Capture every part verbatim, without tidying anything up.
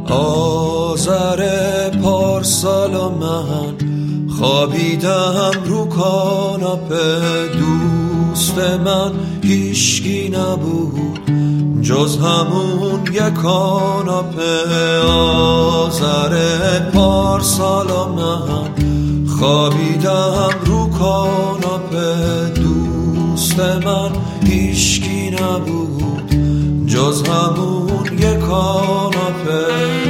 آذر پارسال و من خوابیدم رو کاناپه، دوست من هیچکی نبود جز همون یک کاناپه. آذر پارسال و من خوابیدم رو کاناپه، دوست من هیچکی نبود جز همون یک کاناپه.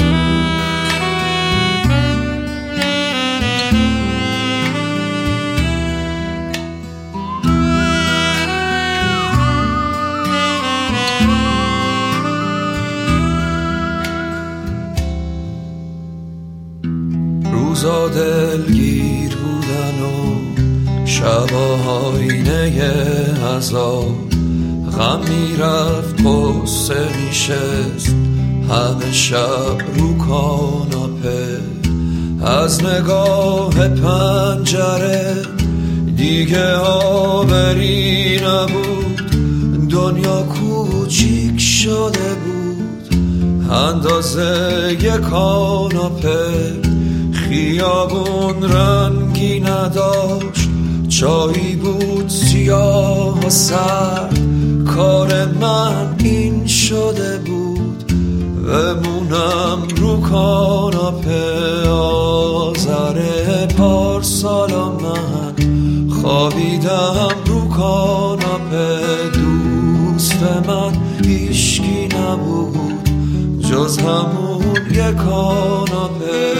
روزا دلگیر بودن و شبا آینه عذاب، غم میرفت قصه میشست همه شب رو کاناپه. از نگاه پنجره دیگه آبری نبود، دنیا کوچیک شده بود اندازه یک کاناپه. خیابون رنگی نداشت، چایی بود سیاه و سرد، کار من این شده بود بمونم رو کاناپه. آذر پارسال من خوابیدم رو کاناپه، دوست من هیچکی نبود جز همون یک کاناپه.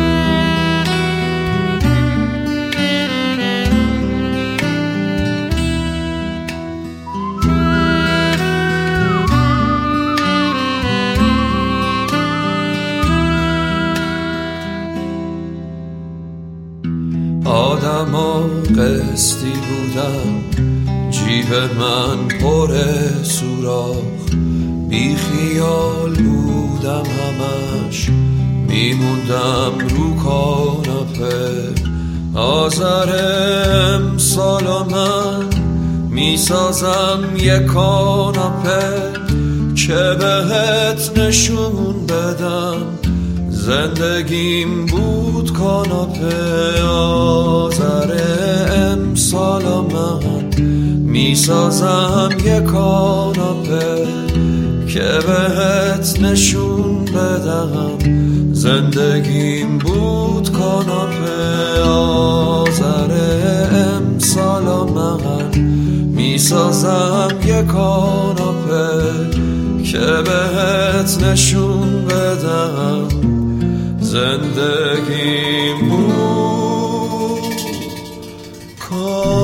آدم و قسطی بودم، جیب من پر سوراخ، بی خیال بودم همش میموندم رو کاناپه. آذر امسال من میسازم یک کاناپه که بهت نشون بدم زندگیم بود کاناپه. آذر امسال من میسازم یک کاناپه که بهت نشون بدم زندگیم بود کاناپه. آذر امسال من میسازم یک کاناپه که بهت نشون بدم زندگیم بود کاناپه.